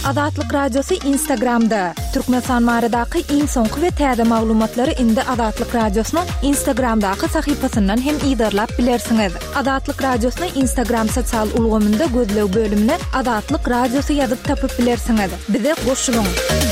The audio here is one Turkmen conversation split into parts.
Azatlyk Radiosu Instagramda. Türkmenistan maradaky iň soňky we täze maglumatlary indi Azatlyk Radiosynyň Instagramdaky sahypasyndan hem ýa-da bilersiňiz. Azatlyk Radiosynyň Instagram sosial ulgamynda gözlew bölümine Azatlyk Radiosu ýazyp tapyp bilersiňiz. Bize goşulyň.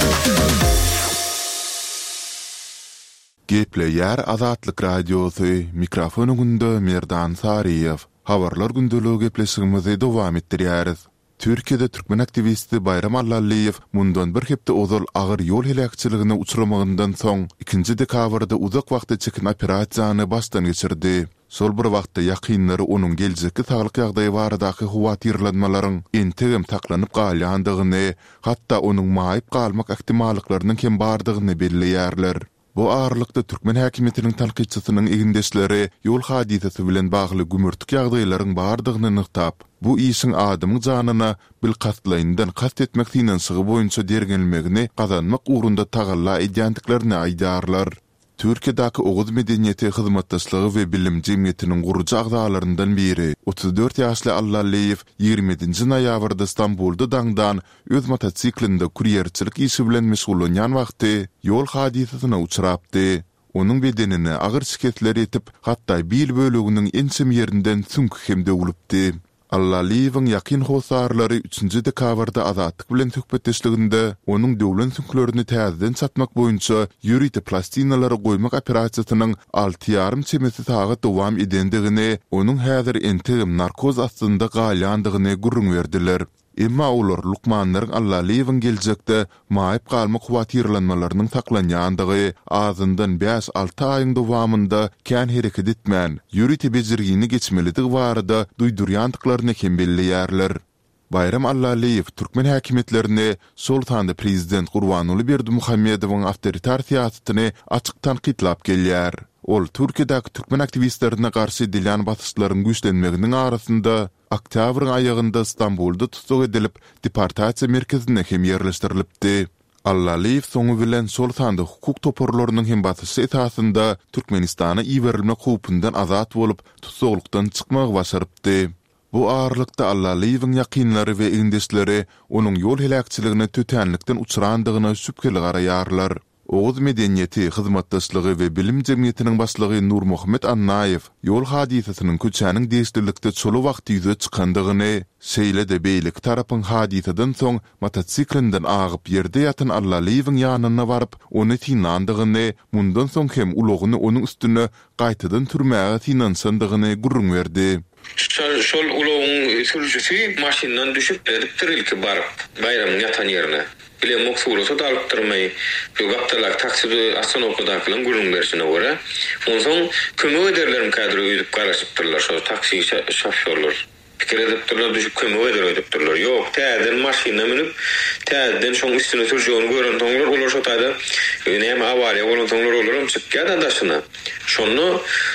Gepleýär Azatlyk Radiosu mikrofonunda Merdan Sariýew. Habarlar gündöligi gepleşigimizi dowam etdirýäris. Türkiýede türkmen aktivisti Bayram Allalyýew mundan bir hepde ozal agyr ýol helakçylygyna uçramagyndan soň 2-nji dekabrda uzak wagtda çekin operasiýany başdan geçirdi. Sol bir wagtda ýakynlary onuň geljekki saglyk ýagdaýy baradaky howatyrlanmalaryň entegem taklanyp galýandygyny, hatda onuň maýyp galmak ihtimallyklarynyň hem bardygyny belliýärler. Bu ağırlıkta Türkmen häkimetiniň tanqidçisynyň egindeşleri ýol hadisesi bilen bagly gümürtük ýagdaýlaryň bardygyny nyktap, bu işiň adamyň janyna bil qatlaýyndan qast etmekdiňden sygy boýunça dergenilmegini gazanmak ugrunda tagalla edýändiklerini aýdarlar. Türkiýedäki Oğuz medeniýeti hyzmatdaşlygy we bilim jemgyýetiniň guruçy agdalaryndan biri 34 ýaşly Allalyýew 20-nji noýabrda Istanbulda daňdan öz mototsiklinde kurýerçilik işi bilen meşgullanýan wagty ýol hadisasyna uçrapdy. Onuň bedenine agyr şiketler etip, hatda bil bölüginiň ençem ýerinden süňk hem döwülipdi. Allalyýewiň ýakyn howsarlary 3-nji dekabrda Azatlyk bilen söhbetdeşliginde onuň döwlen süňklerini täzeden satmak boýunça ýüride plastinalary goýmak operasiýasynyň 6,5 çemesi sagat dowam edendigini, onuň häzir entegem narkoz astynda galýandygyny gurrun berdiler. Emma olar Lukmanlaryň Allalyýewiň geljekde maýyp galmak howatyrlanmalarynyň saklanýandygy, azyndan 5-6 aýyň dowamında kän hereket etmän, ýüride bezirgini geçmelidigi barada duýdurýandyklaryny hem belliýärler. Bayram Allalyýew türkmen häkimetlerini Sultanda prezident Gurbanuly Berdimuhammedowyň awtoritar siýasatyny açyk tanqidlap gelýär. Ol Türkiýedäki türkmen aktivistlerine garşy edilýän basyşlaryň güýçlenmeginiň arasynda oktýabryň aýagynda Istanbulda tutuk edilip deportasiýa merkezine hem ýerleşdirilipdi. Allalyýew soňu bilen Sultanda hukuk toparlarynyň hem basyşy esasynda Türkmenistana iýerilmek hukukyndan azat bolup tutuklukdan çykmagy başarypdy. Bu ağırlıkta Allalyýewiň ýakynlary we egindeşleri onuň ýol helakçylygyna tötenlikden uçrandygyna şüpkeli garaýarlar. Oğuz medeniýeti hyzmatdaşlygy we bilim jemgyýetiniň başlygy Nurmuhammed Annaýew ýol hadisasynyň köçäniň değişdirlikde çolu wagty ýüze çykandygyny, şeýle-de beýlik tarapyň hadisadan soň mototsiklinden agyp ýerde ýatan Allalyýewiň ýanyna baryp ony tinandygyny, mundan soň hem ulogyny onuň üstüne gaýtadan türmäge tinansandygyny gurrun berdi. Şol ulogyň sürüjüsi maşyndan düşüp edipdir baryp Bayramyň ýatan ýerine. Bile moksulsa da alıp durmay. Bu gaptalak taksidi astanokda filan gurun berişine göre. Ondan kömök ederlerim kadro ödüp garaşıptırlar şu taksi şoförler. Fikir edipdirler düşüp kömök ederler. Yok, täzeden maşyna minip täzeden şoň üstüne sürjüň gören toňlar olar şu taýda näme awariýa bolan toňlar olaram çykýan adaşyna. Şonu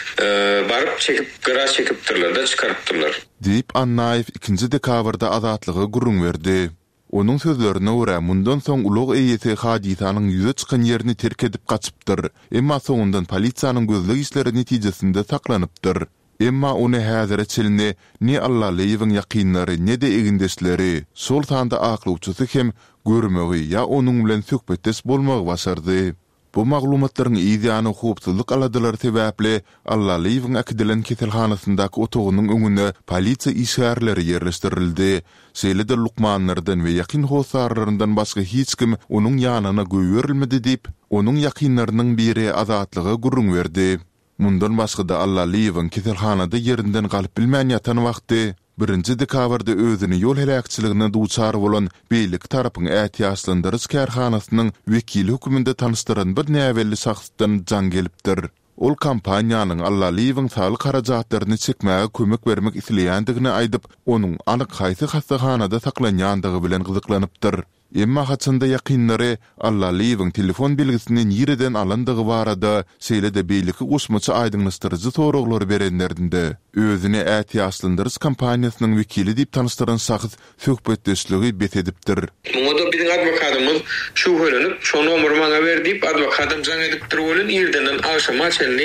baryp çekip garaş çekipdirler da çykarypdyrlar. Diýip Annaýew 2-nji dekabrda azatlygy gurrun berdi. Onun sözlerine göre mundan soň ulug eýeti hadisanyň ýüze çykan ýerini terk edip gaçypdyr. Emma soňundan polisiýanyň gözleg işleri netijesinde saklanypdyr. Emma ony häzire çelini ne Allalyýewiň ýakynlary ne de egindeşleri Sultanda aklawçysy hem görmegi ýa onuň bilen söhbetdeş bolmagy başardy. Bu maglumatlaryň ýa-da howpsuzlyk aladylar sebäpli Allalyýewiň akidilen keselhanasyndaky otogynyň öňüne polisiýa işgärleri ýerleşdirildi. Şeýle-de Lukmanlardan we ýakyn howsarlaryndan başga hiç kim onuň ýanyna göýerilmedi diýip, onuň ýakynlarynyň biri azatlygy gurrun berdi. Mundan başga da Allalyýewiň keselhanada ýerinden galyp bilmän ýatan wagty 1-nji dekabrda özüni ýol helakçylygyna duçar bolan beýlik tarapyň ätiýaslandyrys kärhanasynyň wekili höküminde tanışdyran bir näwelli şahsdan jan gelipdir. Ol kampaniýanyň Allalyýewiň saglyk harajatlaryny çekmäge kömek bermek isleýändigini aýdyp, onuň anyk haýsy hastahanada saklanýandygy bilen gyzyklanypdyr. Emma haçynda ýakynlary Allalyýewiň telefon bilgisini ýerden alandygy barada şeýle-de beýliki goşmaçy aýdyňlaşdyrjy soraglary berenlerinde özüni ätiýaslandyrys kampaniýasynyň wekili diýip tanışdyran şahs söhbetdeşligi bet edipdir. Muňda biziň adwokatymyz şu hölenip, şonu numary maňa berdi diýip adwokatam jan edipdir bolan ýerden aşama çelni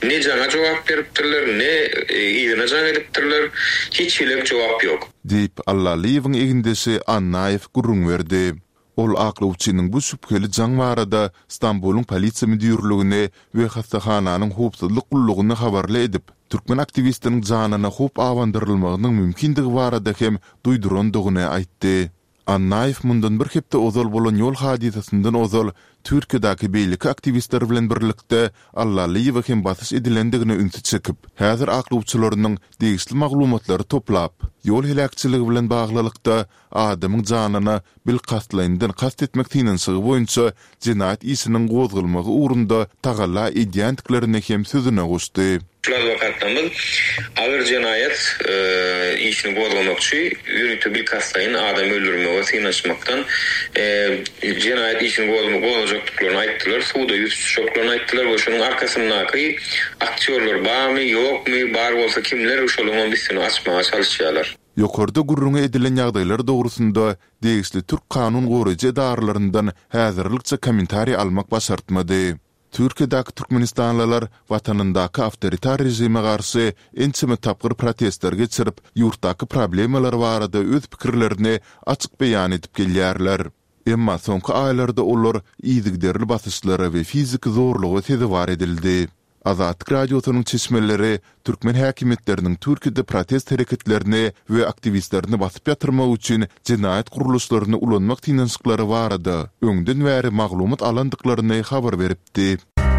Ne jana cevap beripdirler, ne ýygyna jan edipdirler, hiç bilek cevap yok. Deyip Allalyýewiň egindesi Annaýew gurrun berdi. Ol aklawçynyň bu şüpheli jaň barada Istanbulyň polisiýa müdürligine we hastahananyň howpsuzlyk gullugyny habarly edip, türkmen aktivistiniň janyna howp awandyrylmagynyň mümkindigi barada hem duýdurandygyny aýtdy. Annaýew mundan bir hepde ozal bolan ýol hadisasinden ozal Türkiýedäki beýlik aktivistler bilen birlikde Allalyýew hem basys edilendigine ünsü çekip, häzir aklawçylarynyň degişli maglumatlary toplap, ýol helakçyligi bilen baglylykda adamyň janyna bil kastlaýyndan kast etmek tinençigi boýunça jinayet işiniň gozgulmagy uğrunda tagalla edýändiklerini hem sözüne goşdy. Şular vakatlamız ağır cinayet işini gozlamak üçin yürütü bil kastlaýyn adam öldürmege synaşmaktan cinayet işini gozlajaklyklaryny aýtdylar. Suda ýüz tutuşaklaryny aýtdylar. Oşunyň arkasyndaky aktyorlar barmy, ýokmy, bar bolsa kimler oşolyň bisini açmaga çalışýarlar. Ýokarda gurrun edilen ýagdaýlar dogrusunda degişli Türk kanun goraýjy edarlaryndan häzirlikçe kommentari almak başartmady. Türkiýedäki türkmenistanlylar watanyndaky awtoritar rejime garşy ençime tapgyr protestler geçirip, ýurtdaky problemalar barada öz pikirlerini açyk beýan edip gelýärler. Emma soňky aýlarda olar ýygyderli basyşlara we fizik zorlugy tezewar edildi. Azatlyk radiosynyň çeşmeleri türkmen häkimetleriniň Türkiýede protest hereketlerini we aktivistlerini basyp ýatyrmak üçin jinayet guruluşlaryny ulanmak tinençiklary barada öňden bäri maglumat alandyklaryny habar beripdi.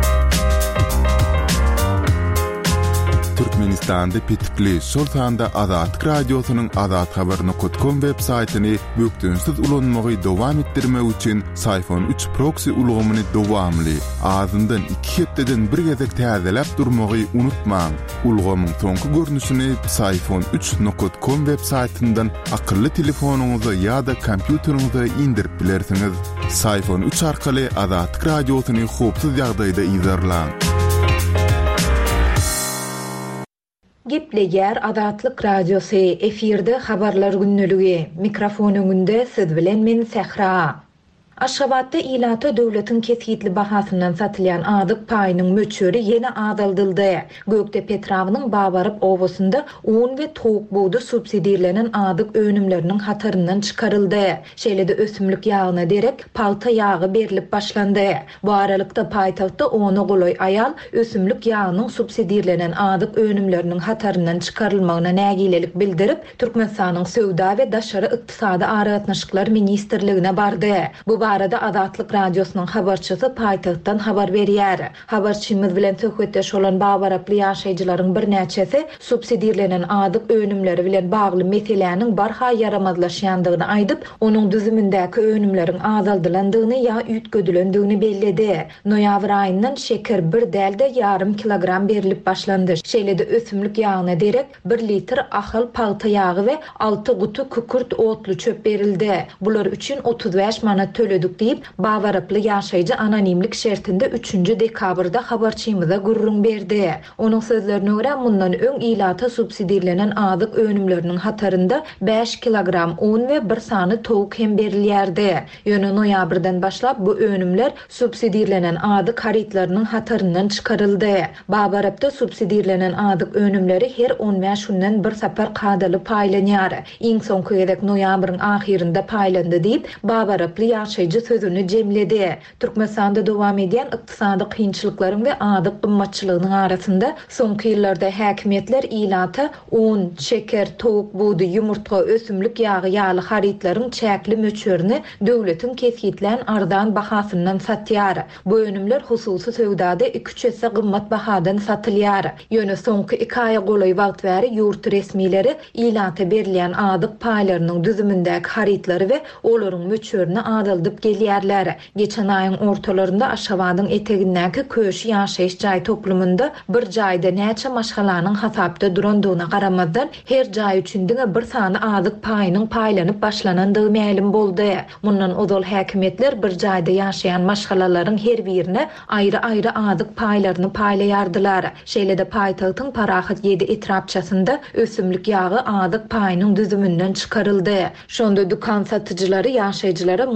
Türkmenistanda Petikli Sultanda Azatlyk radiosynyň azathabar.com web saýtyny bökdünsiz ulanmagy dowam etdirmek üçin Sayfon 3 proxy ulgamyny dowamly azyndan 2 hepdeden bir gezek täzeläp durmagy unutmaň. Ulgamyň soňky görnüşini sayfon3.com web saýtyndan akylly telefonuňyza ýa-da kompýuteriňize indirip bilersiňiz. Sayfon 3 arkaly Azatlyk radiosyny howpsuz ýagdaýda izlerläň. Gepleger Azatlyk radiosu efirde habarlar günnüligi. Mikrofon öňünde siz bilen men Sehra. Aşgabatda ilata döwletiň kesgitli bahasyndan satylýan adyk paýynyň möçüri ýene azaldyldy. Göktepe trawynyň Babaryp owasynda un we towuk buğdy subsidiýalenen adyk önümleriniň hataryndan çykaryldy. Şeýlede ösümlik ýagyna derek palta ýagy berilip başlandy. Bu aralykda paýtagtda ony golaý aýal ösümlik ýagynyň subsidiýalenen adyk önümleriniň hataryndan çykarylmagyna nägilelik bildirip Türkmenistanyň Söwda we Daşary ykdysady aragatnaşyklar ministrligine bardy. Bu barada Azatlyk radiosynyň habarçysy paýtagtdan habar berýär. Habarçymyz bilen söhbetdeş bolan Babaryply ýaşaýjylaryň bir näçesi subsidiýalenen adyk önümleri bilen bagly meseleniň barha yaramazlaşýandygyny aýdyp, onuň düzümindäki önümleriň azaldylandygyny ýa üýtgödilendigini belledi. Noýabr aýyndan şeker bir dälde yarım kilogram berilip başlandy. Şeýlede ösümlik ýagyna derek 1 litr ahyl palta ýagy we 6 gutu kükürt otlu çöp berildi. Bular üçin 35 manat töledik diýip Babaryply ýaşaýjy anonimlik şertinde 3 dekabrda habarçymyza gurrun berdi. Onuň sözlerine görä mundan öň ilata subsidiýalenen adyk önümleriniň hatarynda 5 kilogram un we 1 sany towuk hem berilýärdi. Ýöne noýabrdan başlap bu önümler subsidiýalenen adyk haritlarynyň hataryndan çykaryldy. Babarypda subsidiýalenen adyk önümleri her 15 günden bir sapar kadaly paýlanýar. Iň soňky gezek noýabryň ahirinde paýlandy diýip Babaryply ýaşaýjy sözüni jemledi. Türkmenistanda dowam edýän ykdysady kynçylyklaryň we adyk gymmatçylygynyň arasynda soňky ýyllarda häkimetler ilata un, şeker, towuk buğdy, ýumurtga, ösümlik ýagy ýaly haritlaryň çäkli möçürini döwletiň kesgitlen ardan bahasyndan satýar. Bu önümler hususy söwdada 2-3 esse gymmat bahadan satylýar. Ýöne soňky 2 aýa golaý wagt bäri ýurt resmileri ilata berilýän adyk paýlarynyň düzümindäki haritlary we olaryň möçürini adaldyp gelýärler. Geçen aýyň ortalarynda Aşgabatyň etegindäki köşi ýaşaýyş jaý toplumunda bir jaýda näçe maşgalanyň hasapda durandygyna garamazdan her jaý üçin diňe bir sany adyk paýynyň paýlanyp başlanandygy ma'lum boldy. Mundan ozal häkimetler bir jaýda ýaşaýan maşgalalaryň her birine aýry-aýry adyk paýlaryny paýlaýardylar. Şeýlede paýtagtyň Parahat 7 etrapçasynda ösümlik ýagy adyk paýynyň düzümünden çykaryldy. Şonda dukan satyjylary ýaşaýjylara mundan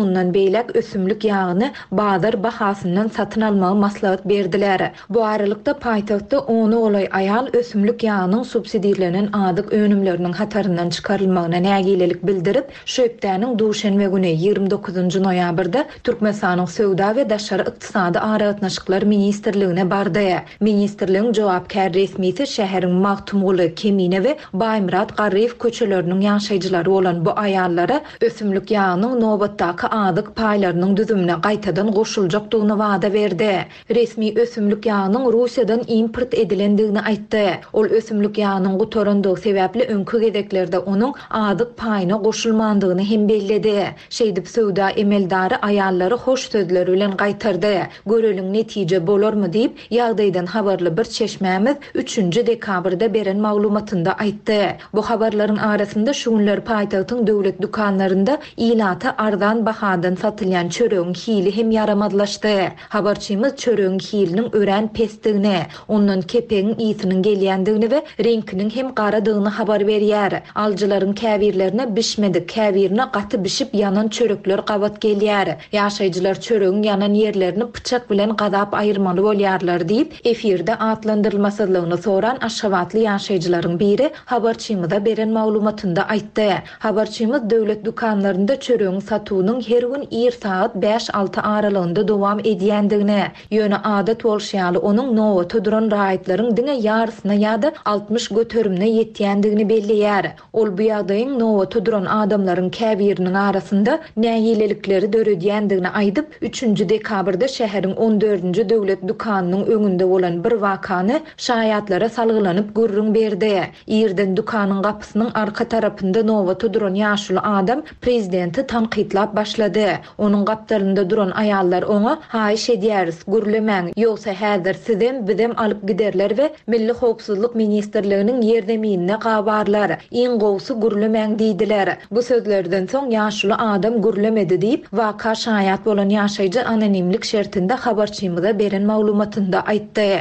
beýlek ösümlük ýagyny bazar bahasyndan satyn almagy maslahat berdiler. Bu aralıkda paýtagtda ony olay ayal ösümlük ýagynyň subsidiýalenen adyk önümleriniň hataryndan çykarylmagyna nägilelik bildirip, şöpdäniň duşanbe güni 29 noýabrda Türkmenistanyň Söwda we Daşary ykdysady aragatnaşyklar ministrligine bardy. Ministrligiň jogapkär resmisi şäheriň Magtumguly, Kemine we Baýmurat Garryew köçeleriniň ýaşaýjylary bolan bu aýallara ösümlük ýagynyň nobatdaky adyk paýlarynyň düzümine gaýtadan goşuljakdygyny wada berdi. Resmi ösümlük ýagynyň Russiýadan import edilendigini aýtdy. Ol ösümlük ýagynyň gutorandygy sebäpli öňkü gedeklerde onuň adyk paýyna goşulmandygyny hem belledi. Şeýdip Söwda emeldary aýallary hoş sözleri bilen gaýtardy. Göreliň netije bolarmy diýip ýagdaýdan habarly bir çeşmämiz 3 dekabrda beren maglumatynda aýtdy. Bu habarlaryň arasynda şu günler paýtagtyň döwlet dukanlarynda ilata ardan bahadan satylýan çöregiň hili hem yaramadlaşdy. Habarçymyz çöregiň hiliniň ören pestigini, ondan kepegiň ýetiniň gelýändigini we reňkiniň hem garadygyny habar berýär. Aljylaryň käbirlerine bişmedik, käbirine gaty bişip yanan çörekler gabat gelýär. Ýaşaýjylar çöregiň yanan ýerlerini bıçak bilen gadap aýyrmaly bolýarlar diýip efirde atlandyrylmasylygyny soran aşgabatly ýaşaýjylaryň biri habarçymyza beren maglumatynda aýtdy. Habarçymyz döwlet dukanlarynda çöregiň satuwynyň her gün 1 saat 5-6 aralygynda dowam edýändigini, ýöne adat bolşýaly onuň nowata duran raýatlaryň diňe ýarsyna ýa-da 60 götürümine ýetýändigini belliýär. Ol bu ýagdaýyň nowata duran adamlaryň käbiriniň arasynda nägilelikleri döredýändigini aýdyp 3 dekabrda şäheriň 14-nji döwlet dukanynyň öňünde bolan bir wakany şaýatlara salgylanyp gürrüň berdi. Ýerden dukanyň gapysynyň arka tarapynda nowata duran ýaşly adam prezidenti tanqidlap başlady. Onuň gapdarynda duran aýallar oňa haýyş edýäris, gürlemäň, ýogsa häzir sizem bizem alyp giderler we Milli Howpsuzlyk Ministrliginiň ýerdemine gabarlar. Iň gowsy gürlemäň diýdiler. Bu sözlerden soň ýaşly adam gürlemedi diýip waka şaýat bolan ýaşaýjy anonimlik şertinde habarçymyza beren maglumatynda aýtdy.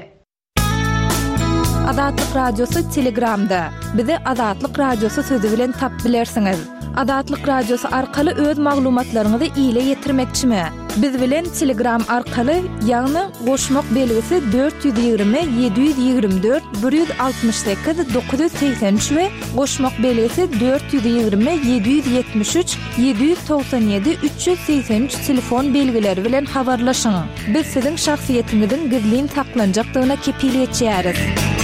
Adatlyk radiosu Telegramda. Bizi Adatlyk radiosu sözü bilen tap bilersiňiz. Adatlyk radiosu arkaly öz maglumatlaryňyzy ýyle ýetirmekçimi? Biz bilen Telegram arkaly ýagny goşmak belgisi 420 724 168 983 we goşmak belgisi 420 773 797 383 telefon belgileri bilen habarlaşyň. Biz siziň şahsiýetiňizin gizlin saklanjakdygyna kepil etýäris.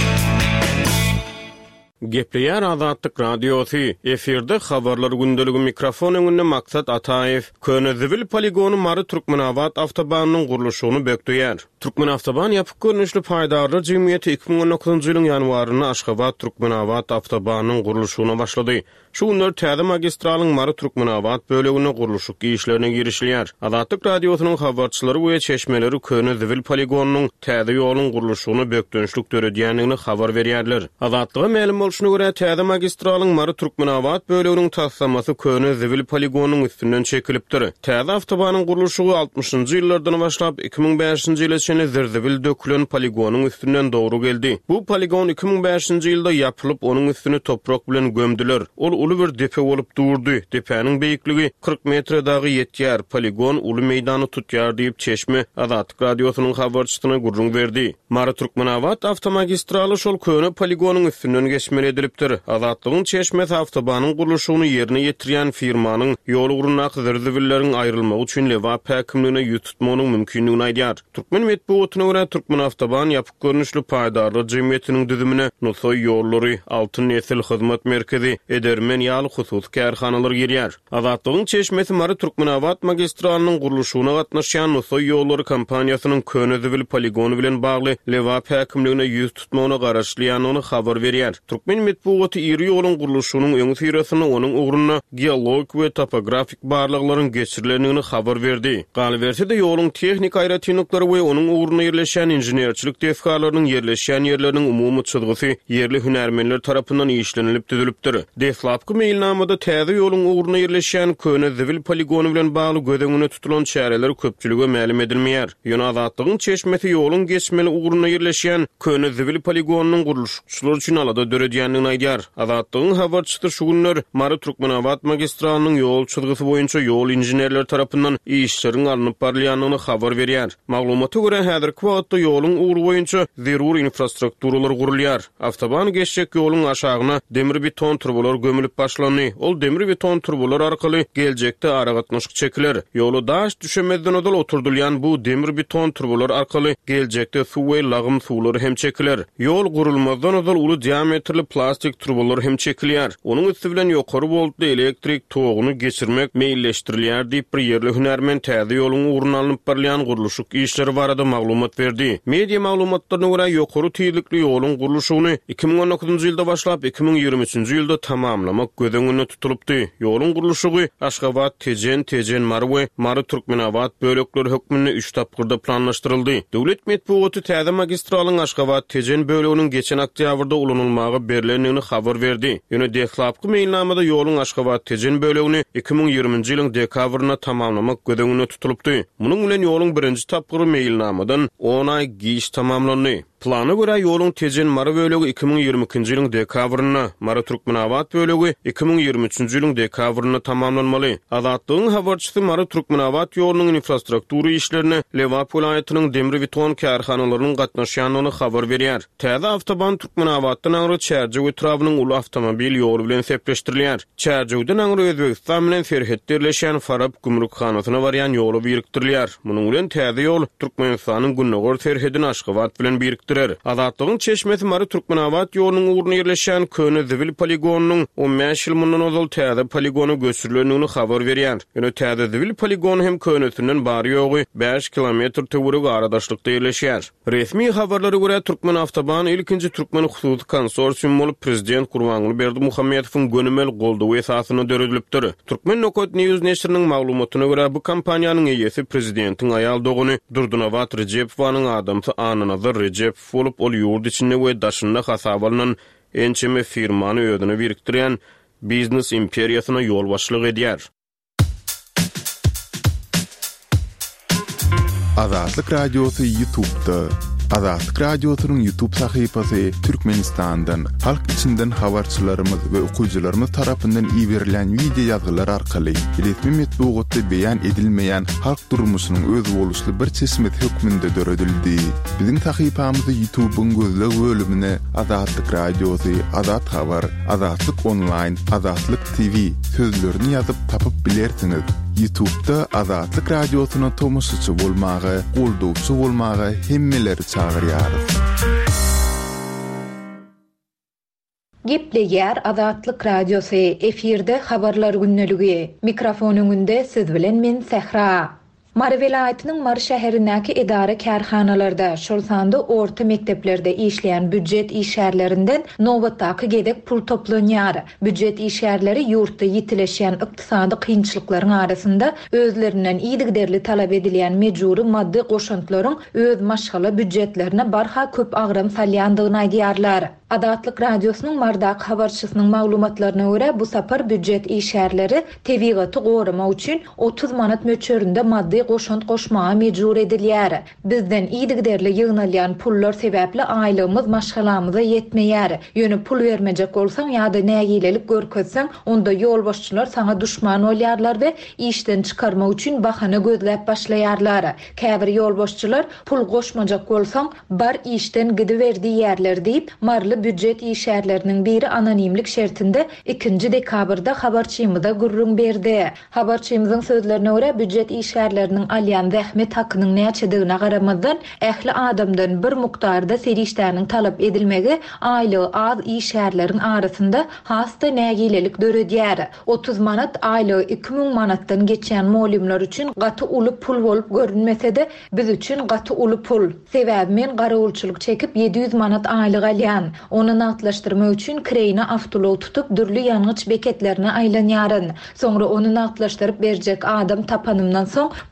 Gepleýär Adatlyk radiosu. Efirde habarlar gündeligi mikrofon öňünde Maksat Ataýew. Könezivil poligonu Mary Türkmenawat awtobanynyň gurulşyny bekleýär. Türkmen awtoban ýapyk görnüşli paýdarlar jemgyýeti 2019-njy ýylyň ýanwaryna Aşgabat Türkmenawat awtobanynyň gurulşyna başlady. Şu günler täze magistralın Mary Türkmenawat bölegine gurulşyk işlerine girişilýär. Adatlyk radiosynyň habarçylary we çeşmeleri Könezivil poligonunyň täze ýoluň gurulşyny beklençlik döredýändigini habar berýärler. Adatlyga ma'lum bolşuna görä täze magistralın Mary Türkmenawat böleginiň tassamasy Könezivil poligonunyň üstünden çekilipdir. Täze awtobanyň gurulşy 60-njy ýyllardan başlap 2005-nji ýyla çenli Zerzebil dökülen poligonuň üstünden dogry geldi. Bu poligon 2005-nji ýylda ýapylyp onuň üstüne toprak bilen gömdiler. Ol uly bir depe bolup durdy. Depäniň beýikligi 40 metre dagy ýetýär. Poligon uly meýdany tutýar diýip Çeşme Adatlyk radiosynyň habarçysyna gurrun berdi. Mary Türkmenawat awtomagistraly şol köne poligonyň üstünden geçmeli edilipdir. Adatlygyň Çeşme awtobanynyň gurulşyny ýerine ýetirýän firmanyň ýol ugrunaq Zerzebilleriň aýrylmagy üçin lewap häkimligine ýutmanyň mümkinligini aýdýar. Türkmen medeniýetine görä Türkmen awtoban ýapyk görnüşli paýdarlar jemgyýetiniň düzümine Nusoy ýollary, Altyn Nesil hyzmat merkezi, Edermen ýaly husus kärhanalar girýär. Adatlygyň Çeşmesi Mary Türkmenawat magistraliniň gurulşyna gatnaşýan Nusoy ýollary kompaniýasynyň Könezivil poligonu bilen bagly lewap häkimligine ýüz tutmagyna garaşlýanyny habar berýär. Türkmen medeniýeti iri ýoluň gurulşynyň öňü syrasyny onuň ugruna geologik we topografik barlyklaryň geçirilendigini habar berdi. Galy berse de ýoluň tehnik aýratynlyklary we onuň uğruna yerleşen injenerçilik defkarlarının yerleşen yerlerinin umumy çyzgysy yerli hünärmenler tarapyndan işlenilip düzülipdir. Deflapky mailnamada täze ýoluň uğruna yerleşen köne zivil poligonu bilen bagly gödeňine tutulan çäreler köpçülige ma'lum edilmeýär. Ýöne azatlygyň çeşmesi ýoluň geçmeli uğruna yerleşen köne zivil poligonunyň gurulşçylar üçin alada döredýändigini aýdýar. Azatlygyň habarçysy şu günler Mary Turkmenawat magistralynyň ýol çyzgysy boýunça ýol injenerler tarapyndan işleriň alınıp barlýanyny habar berýär. Maglumata görä häzirki wagtda ýoluň uğru boýunça zerur infrastrukturalar gurulýar. Awtoban geçjek ýoluň aşagyna demir beton turbalar gömülip başlandy. Ol demir beton turbalar arkaly geljekde ara gatnaşyk çekiler. Ýolu daş düşemezden odal oturdylýan bu demir beton turbalar arkaly geljekde suw we lagym suwlary hem çekiler. Ýol gurulmazdan odal uly diametrli plastik turbalar hem çekilýär. Onuň üstü bilen ýokary boltly elektrik togyny geçirmek meýilleşdirilýär diýip bir yerli hünärmen täze ýoluň uğruna alınıp barlayan guruluşyk işleri barada maglumat berdi. Media maglumatlaryna görä ýokary tüýlikli ýoluň guruluşyny 2019-njy ýylda başlap 2023-njy ýylda tamamlamak gödeňine tutulupdy. Ýoluň guruluşy Aşgabat, Tejen, Mary Turkmenawat bölekleri hökmünde 3 tapgyrda planlaşdyryldy. Döwlet medeniýeti täze magistralyň Aşgabat, Tejen böleginiň geçen oktýabrda ulanylmagy berilendigini habar berdi. Ýöne deklapky mailnamada ýoluň Aşgabat, Tejen bölegini 2020-njy ýylyň dekabryna tamamlamak gödeňine tutulupdy. Munyň bilen ýoluň birinji tapgyry mailnamadan 10 ay giş tamamlandy. Plana görä ýoluň Tejen Mary bölegi 2022-njy ýylyň dekabryna, Mary Turkmenawat bölegi 2023-njy ýylyň dekabryna tamamlanmaly. Azatlygyň habarçysy Mary Turkmenawat ýolunyň infrastruktura işlerini Lewap vilayatynyň demir beton karhanalarynyň gatnaşýanyny habar berýär. Täze awtoban Turkmenawatdan aňry Çärjew etrabynyň uly awtomobil ýolu bilen sepleşdirilýär. Çärjewden aňry Özbegistan bilen serhetderleşen Farab gümrükhanasyna barýan ýolu birikdirilýär. Munyň bilen täze ýol Türkmenistanyň Günnogor serhedini Aşgabat bilen birikdirilýär. Azatlygyň çeşmesi Mary Turkmenawat ýolunyň uğruna yerleşen köne zivil poligonunyň 15 ýyl mundan ozal täze poligonu göçürilendigini habar berýär. Ýöne täze zivil poligonu hem könesinden bary ýogy 5 kilometr töwereg aradaşlykda ýerleşýär. Resmi habarlara görä Türkmen Awtoban ilkinji Türkmen hususy konsorsium bolup prezident Gurbanguly Berdimuhammedowyň gönümel goldawy esasyna döredilipdir. Türkmen Nokot News neşriniň maglumatyna görä bu kampaniýanyň eýesi prezidentiň aýal doguny Durdunawat Recepowanyň adamsy Ananazar Recepov bolup ol ýurt içinde we daşynda hasap alynan ençeme firmany ödüne birikdirýän biznes imperiýasyna ýol başlyk edýär. Azatlyk Radiosu YouTube'da. Azatlyk Radiosunyň YouTube sahypasy Türkmenistandan, halk içinden habarçylarymyz we okuwçylarymyz tarapyndan iýerilen video ýazgylar arkaly resmi medeniýetde beýan edilmeýän halk durmuşynyň öz boluşly bir çeşmet hökmünde döredildi. Biziň sahypamyzy YouTube'un gözleg bölümine Azatlyk Radiosu, Azat Habar, Azatlyk Online, Azatlyk TV sözlerini ýazyp tapyp bilersiňiz. YouTube'da Azatlyk Radiosyna tomoşaçy bolmagy, goldawçy bolmagy hemmeleri çagyrýar. Gepleýär Azatlyk Radiosu efirde habarlar günneligi. Mikrofon öňünde siz bilen men Sehra. Mary vilayatynyň Mary şäherindäki idara kärhanalarda, şolsanda orta mekteplerde işleyen büdjet işgärlerinden nowatdaky gedek pul toplanýar. Büdjet işgärleri ýurtda ýitileşýän ykdysady kynçylyklaryň arasynda özlerinden iýdigderli talap edilýän mejburi maddi goşuntlaryň öz maşgala büdjetlerine barha köp agram salýandygyny aýdýarlar. Azatlyk Radiosynyň Mardak habarçysynyň maglumatlaryna görä bu sapar büdjet işgärleri tebigaty gorumak üçin 30 manat möçberinde maddi goşunt goşmaga mejbur edilýär. Bizden iýdigderli ýygnalýan pullar sebäpli aýlygymyz maşgalamyza ýetmeýär. Ýöne pul bermejek bolsaň ýa-da nägilelik görkezseň, onda ýol başçylar saňa düşman bolýarlar we işden çykarmak üçin bahana gözläp başlaýarlar. Käbir ýol başçylar pul goşmajak bolsaň bar işden gidiberdi ýerler diýip marly büdjet işgärleriniň biri anonimlik şertinde 2-nji dekabrda habarçymyza gurrun berdi. Habarçymyzyň sözlerine görä büdjet işgärleriniň alýan zähmet hakynyň näçedigine garamazdan ähli adamdan bir mukdarda serişdäniň talap edilmegi aýlygy az işgärleriň arasynda hasta nägilelik döredýär. 30 manat aýlygy 2000 manatdan geçen molimler üçin gaty uly pul bolup görünmese-de biz üçin gaty uly pul. Sebäbi men garawulçylyk çekip 700 manat aýlyk alýan. Onu natlaşdyrmak üçin kreyna avtolog tutup dürli ýangyç beketlerine aýlanýaryn. Soňra onu natlaşdyryp berjek adam tapanymdan soň pul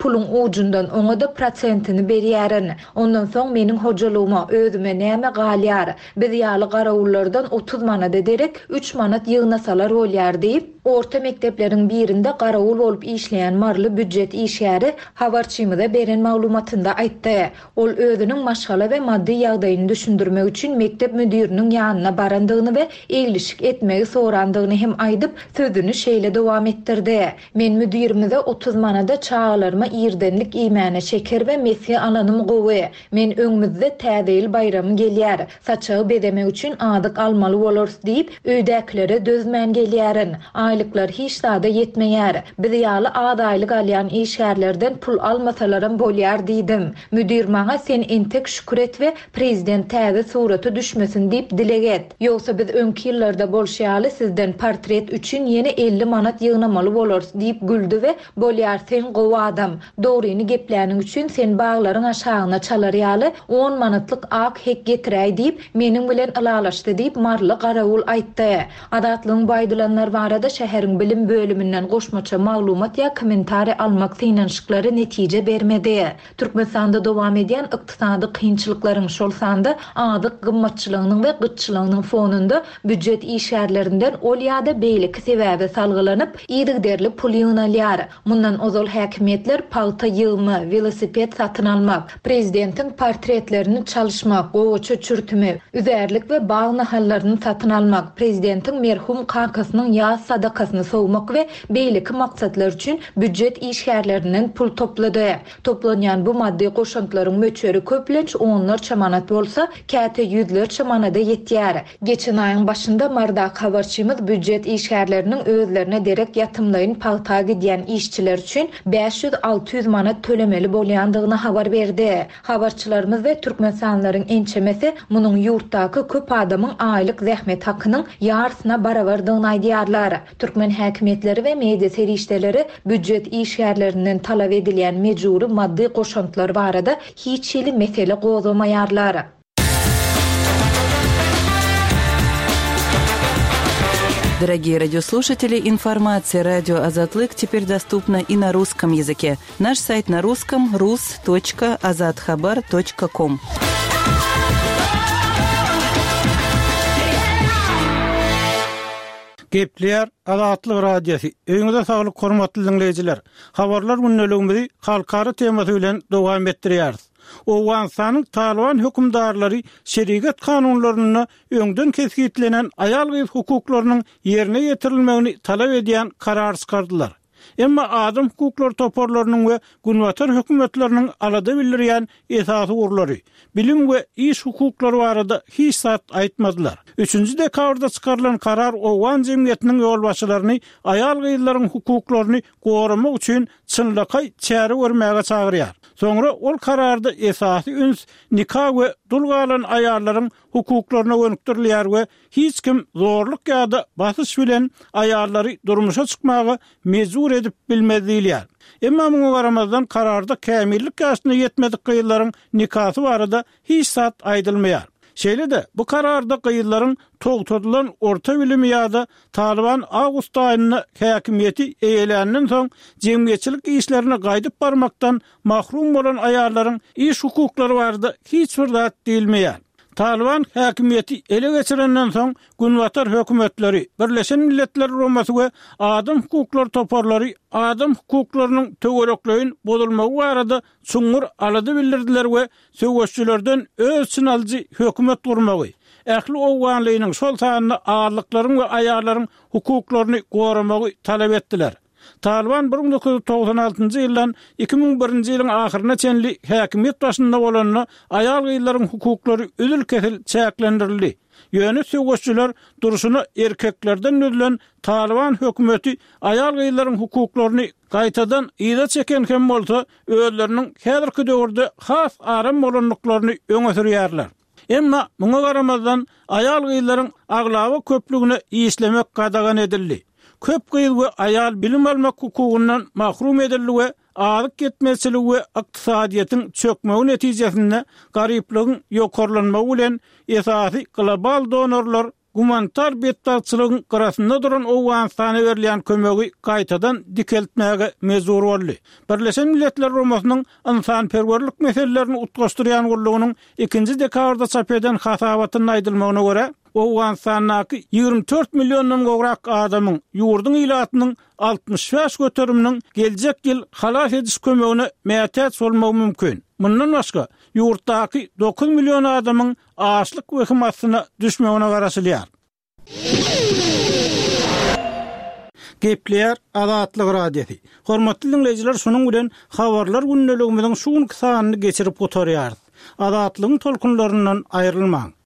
pulun ucundan oňa da prosentini berýärin. Ondan soň meniň hojalygyma özüme näme galýar? Biz ýaly garawullardan 30 manat ederek 3 manat ýygnasalar bolýar diýip, orta mektepleriň birinde garawul bolup işleýän marly büdjet işgäri habarçymyza beren maglumatynda aýtdy. Ol özüniň maşgala we maddi ýagdaýyny düşündirmek üçin mektep müdiriniň ýanyna barandygyny we eglişik etmegi sorandygyny hem aýdyp sözüni şeýle dowam etdirdi. Men müdirimize 30 manada çağalarıma ýerdenlik iýmäne şeker we mesih alanym gowy. Men öňümizde täze ýyl bayramy gelýär. Saçagy bedemek üçin adyk almaly bolurys diýip öýdäkilere dözmän gelýärin. Aýlyklar hiç da yetmeýär. Biz ýaly adaýlyk alýan işgärlerden pul almasalaram bolýar diýdim. Müdir maňa sen entek şükür et we prezident täze suraty düşmesin diýip dileget. Ýogsa biz öňki ýyllarda bolşýaly sizden portret üçin ýene 50 manat ýygnamaly bolurys diýip güldü we bolýar sen gowy adam. Dogryny gepläniň üçin sen baglaryň aşagyna çalar ýaly 10 manatlyk ak hek getiräý diýip meniň bilen alalaşdy diýip marly garawul aýtdy. Adatlyň baýdylanlar barada şäheriň bilim bölümünden goşmaça maglumat ýa kommentari almak synanşyklary netije bermedi. Türkmenistanda dowam edýän ykdysady kynçylyklaryň şol sanda adyk gymmatçylygynyň we gytçylygynyň fonunda büdjet işgärlerinden ol ýa-da beýleki sebäbi salgylanyp ýerigderli pul ýygnalýar. Mundan ozal häkimetler palta ýygymy, velosiped satyn almak, prezidentiň portretlerini çalışmak, gowaça çürtümi, üzerlik we bağ nahallaryny satyn almak, prezidentiň merhum kankasynyň ýa sadakasyny sowmak we beýleki maksatlar üçin büdjet işgärlerinden pul toplady. Toplanýan bu maddi goşuntylaryň möçeri köplenç onlarça manat bolsa, käte ýüzlerçe manada ýetýär. Geçen aýyň başynda marda habarçymyz büdjet işgärleriniň özlerine derek ýatymlaryň palta gidýän işçiler üçin 500-600 manat tölemeli bolýandygyny habar berdi. Habarçylarymyz we türkmensanlaryň ençemesi munyň ýurtdaky köp adamyň aýlyk zähmet hakynyň ýarsyna barabardygyny aýdýarlar. Türkmen häkimetleri we media serişdeleri büdjet işgärlerinden talap edilýän mejburi maddi goşuntylar barada hiç ýeli mesele gozamaýarlar. Дорогие радиослушатели, информация «Радио Азатлык» теперь доступна и на русском языке. Наш сайт на русском rus.azadkhabar.com. Gepler Azatlyk radiosu. Öňüňizde saglyk hormatly dinleýijiler. Habarlar günnäligimizi halkary temasy bilen dowam etdirýäris. Owganstanyň Taliban hökümdarlary şeriat kanunlaryna öňden kesgitlenen aýal gyz hukuklarynyň ýerine ýetirilmegini talap edýän karar çykardylar. Emma adam hukuklary toparlarynyň we günwatar hökümetleriniň alada bildirýän esasy urlary, bilim we iş hukuklary barada hiç zat aýtmadylar. 3-nji dekabrda çykarylan karar owgan jemgyýetiniň ýolbaşçylaryny aýal gyzlaryň hukuklaryny goramak üçin çynlykay çäre görmäge çagyrýar. Soňra ol kararda esasy üns nikah we dulgalan aýallaryň hukuklaryna gönükdirilýär we hiç kim zorluk ýa-da basyş bilen aýallary durmuşa çykmagy mejbur edip bilmezdiler. Emma muňa garamazdan kararda kämillik ýaşyna ýetmedik gyýyllaryň nikahı barada hiç zat aýdylmaýar. Şeýle-de bu kararda gyýyllaryň togtadylan orta bilimi ýa-da Taliban awgust aýyna häkimiýeti eýelänenden soň jemgyýetçilik işlerine gaýdyp barmakdan mahrum bolan aýallaryň iş hukuklary barada hiç bir zat diýilmeýär. Taliban häkimiýeti ele geçirenden soň günwatar hökümetleri, Birleşen Milletler Romasy we adam hukuklary toparlary adam hukuklarynyň töwerekligini bozulmagy barada çuňur alady bildirdiler we söwüşçülerden öz sınaljy hökümet gurmagy, ähli owganlygynyň şol sanyny ağırlyklaryň we aýallaryň hukuklaryny goramagy talap etdiler. Taliban 1996-njy ýyldan 2001-nji ýylyň ahyryna çenli häkimiýet başynda bolanyny aýal gyzlaryň hukuklary üzül-kesil çäklendirildi. Ýöne söwüşçüler duruşuna erkeklerden ödülen Taliban hökümeti aýal gyzlaryň hukuklaryny gaýtadan ýa çeken hem bolsa özleriniň häzirki döwürde has aram bolanlyklaryny öňe sürýärler. Emma muňa garamazdan aýal gyzlaryň aglawy köpligine işlemek gadagan edildi. Köp gyz we aýal bilim almak hukugundan mahrum edildi we aýryk getmezçilik we ykdysadyýetyň çökmegi netijesinde garyplygyň ýokarlanmagy bilen esasy global donorlar Humanitar bettarçylygyň garasynda duran Owganistana berilen kömegi gaýtadan dikeltmäge mezur boldy. Birleşen Milletler Romasynyň insanperwerlik meselelerini utgaşdyrýan gurulugynyň 2-nji dekabrda çap eden hasabatyna aýdylmagyna görä, Owganistanyň 24 millionddan gowrak adamyň ýurduň ilatynyň 65 göteriminiň geljek ýyl halas ediş kömegine mätäç bolmagy mümkin. Mundan başga ýurtdaky 9 million adamyň açlyk we hymatyna düşmegine garaşylýar. Gepler Azatlyk radiosi. Hormatly dinleyijiler, şunuň bilen habarlar günneligimiziň şuň kysanyny geçirip oturýar. Azatlygyň tolkunlaryndan aýrylmaň.